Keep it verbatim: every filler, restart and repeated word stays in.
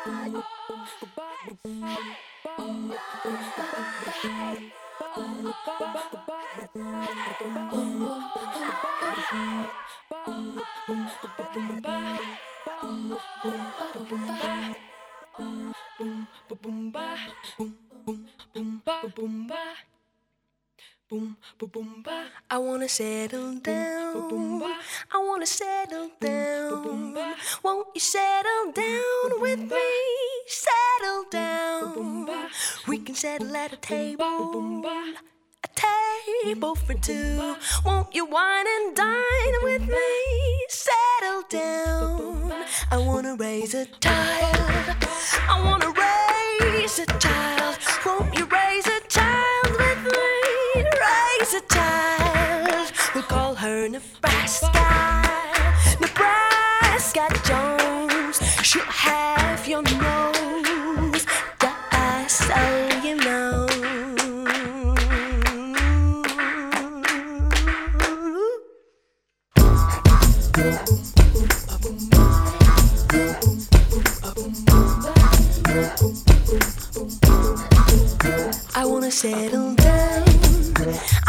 I wanna settle down. I wanna settle down. Won't you settle down with me? Settle down. We can settle at a table. A table for two. Won't you wine and dine with me? Settle down. I wanna raise a child. I wanna raise a child. Won't you raise a child with me? Raise a child. We'll call her Nebraska. Nebraska Jones. She'll have your nose. Just so you know. I wanna settle down.